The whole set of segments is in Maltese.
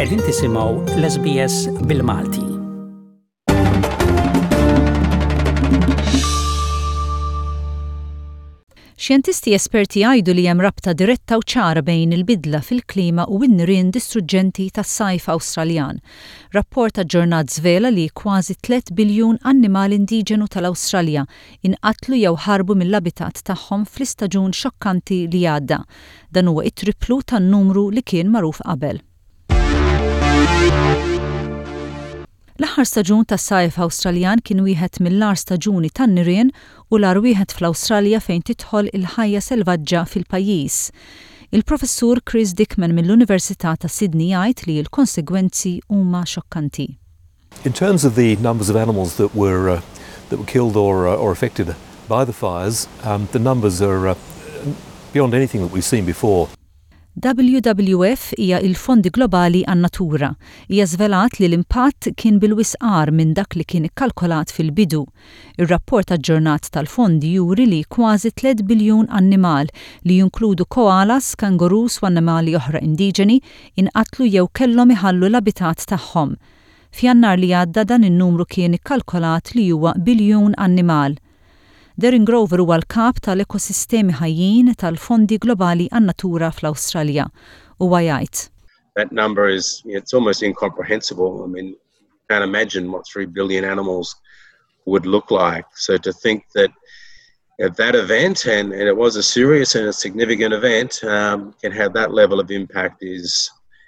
Qegħdin tisimgħu l-SBS bil-Malti. Xjentisti esperti jgħidu li hemm rabta diretta u ċara bejn il-bidla fil-klima u n-nirien distruġġenti tas-sajf Awstraljan. Rapport aġġornat żvela li kważi 3 biljun annimal indiġenu tal-Awstralja inqatlu jew ħarbu mill-abitat tagħhom fl-istaġun xokkanti li għadda. Dan huwa it-triplu tan-numru li kien magħruf qabel. L-aħħar staġun tas-sajf Awstraljan kien wieħed mill-agħar staġuni tan-nirien u l-agħar wieħed fl-Awstralja fejn tidħol il-ħajja selvaġġa fil-pajjiż. Il-professur Chris Dickman mill-Università ta' Sydney jgħid li l-konsegwenzi huma xokkanti. In terms of the numbers of animals that were killed or affected by the fires, the numbers are beyond anything that we've seen before. WWF hija il-Fondi Globali għan-Natura. Hija żvelat li l-impatt kien bil-wisqar minn dak li kien ikkalkolat fil-bidu. Ir-rapport aġġornat tal-fondi juri li kważi 3 biljun annimal li jinkludu koalas, kangurus u annimali oħra indiġeni inqatlu jew kellhom iħallu l-abitat tagħhom. F'Jannar li għadda dan in-numru kien ikkalkolat li huwa biljun annimal. Darren Grover huwa l-kap tal-ekosistemi ħajjin tal-Fondi Globali għan-Natura fl-Awstralja huwa jgħid. That number it's almost incomprehensible. I mean, you can't imagine what 3 billion animals would look like. So to think that at that event, and it was a serious and a significant event, can have that level of impact is,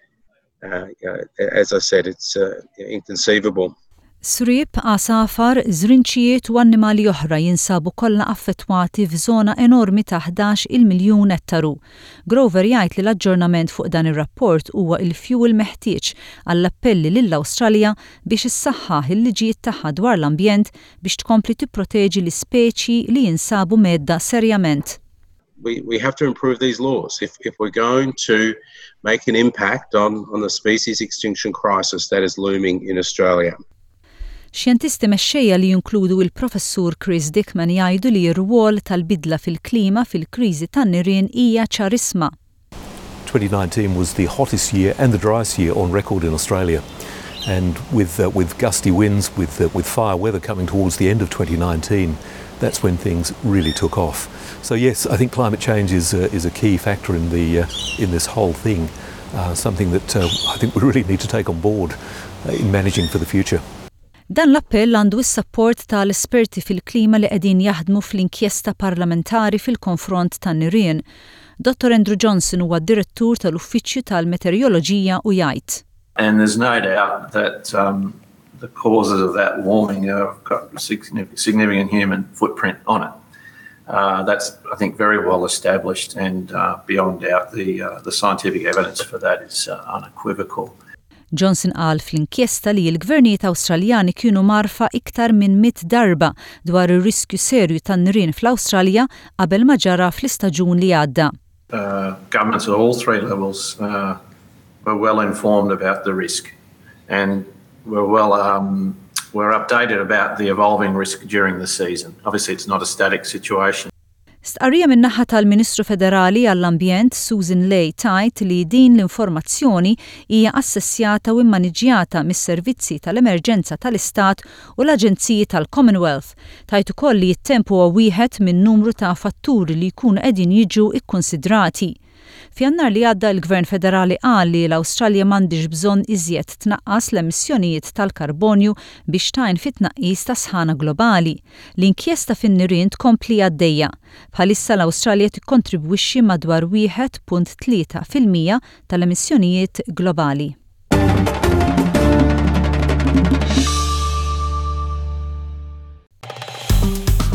as I said, it's inconceivable. Sriep, għasafar, żrinċijiet u annimali oħra jinsabu kollha affettwati f'żona enormi ta' 11 miljun ettaru. Grover jgħid li l-aġġornament fuq dan ir-rapport huwa l-fjuwil meħtieġ għall-appelli lill-Awstralja biex issaħħaħ il-liġijiet tagħha dwar l-ambjent biex tkompli tipproteġi l-ispeċi li jinsabu medda serjament. We have to improve these laws if we're going to make an impact on the species extinction crisis that is looming in Australia. Xjentisti mexxejja li jinkludu il-professur Chris Dickman jgħidu li r-rwol tal-bidla fil-klima fil-kriżi tan-nirien hija ċarisma. 2019 was the hottest year and the driest year on record in Australia. And with gusty winds, with fire weather coming towards the end of 2019, that's when things really took off. So yes, I think climate change is a key factor in this whole thing, something that I think we really need to take on board in managing for the future. Dan l-appell għandu s-support tal-esperti fil-klima li qegħdin jaħdmu fl-inkjesta parlamentari fil-konfront tan-nirien. Dr. Andrew Johnson huwa d-direttur tal-Uffiċċju tal-Meteoroloġija u jgħid. And there's no doubt that the causes of that warming have got significant human footprint on it. That's, I think, very well established, and beyond doubt the scientific evidence for that is unequivocal. Johnson qal fl-inkjesta li l-gvernijiet Awstraljani kienu marfa iktar minn 100 darba dwar ir-riskju serju tan-nirien fl-Awstralja qabel ma ġara fl-istaġun li għadda. Governments at all three levels were well informed about the risk, and were updated about the evolving risk during the season. Obviously, it's not a static situation. Stqarrija min-naħa tal-Ministru Federali għall-Ambjent Susan Ley tgħid li din l-informazzjoni hija assessjata u mmaniġjata mis-servizzi tal-emerġenza tal-Istat u l-Aġenziji tal-Commonwealth. Tgħid ukoll li t-temp huwa wieħed minn numru ta' fatturi li jkunu qegħdin jiġu ikkunsidrati. F'Jannar li għadda l-Gvern Federali qal li l-Awstralja m'għandix bżonn iżjed tnaqqas l-emissjonijiet tal-karbonju biex tgħin fit-tnaqqis ta' sħana globali. L-inkjesta fin-nirien tkompli għaddejja. Bħalissa l-Awstralja tikkontribwixxi madwar 1.3% tal-emissjonijiet globali.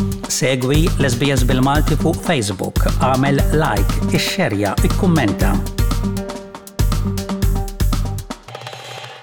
Segwi l-SBS bil-Malti fuq Facebook, għamel like, ixxerja, ikkummenta.